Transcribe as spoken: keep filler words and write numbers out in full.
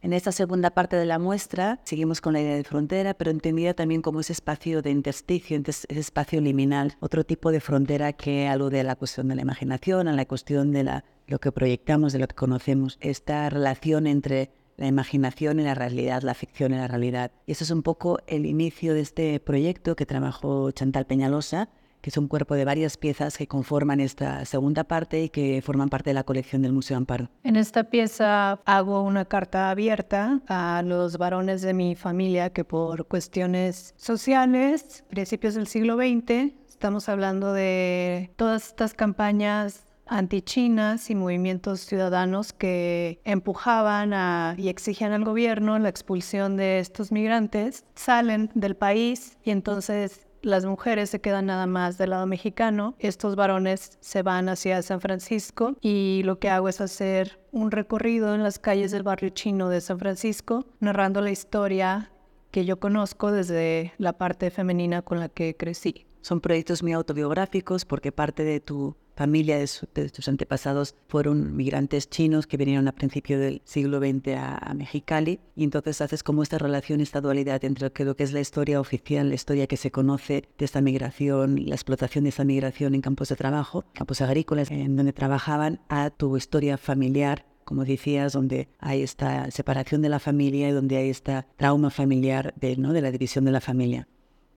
En esta segunda parte de la muestra seguimos con la idea de frontera, pero entendida también como ese espacio de intersticio, ese espacio liminal, otro tipo de frontera que alude a la cuestión de la imaginación, a la cuestión de la, lo que proyectamos, de lo que conocemos, esta relación entre la imaginación y la realidad, la ficción y la realidad. Y eso es un poco el inicio de este proyecto que trabajó Chantal Peñalosa, que es un cuerpo de varias piezas que conforman esta segunda parte y que forman parte de la colección del Museo Amparo. En esta pieza hago una carta abierta a los varones de mi familia que por cuestiones sociales, principios del siglo veinte, estamos hablando de todas estas campañas antichinas y movimientos ciudadanos que empujaban a, y exigían al gobierno la expulsión de estos migrantes, salen del país y entonces las mujeres se quedan nada más del lado mexicano. Estos varones se van hacia San Francisco y lo que hago es hacer un recorrido en las calles del barrio chino de San Francisco, narrando la historia que yo conozco desde la parte femenina con la que crecí. Son proyectos muy autobiográficos porque parte de tu familia, de, su, de tus antepasados, fueron migrantes chinos que vinieron a principios del siglo veinte a, a Mexicali, y entonces haces como esta relación, esta dualidad entre lo que es la historia oficial, la historia que se conoce de esta migración, la explotación de esta migración en campos de trabajo, campos agrícolas en donde trabajaban, a tu historia familiar, como decías, donde hay esta separación de la familia y donde hay este trauma familiar de, ¿no? de la división de la familia.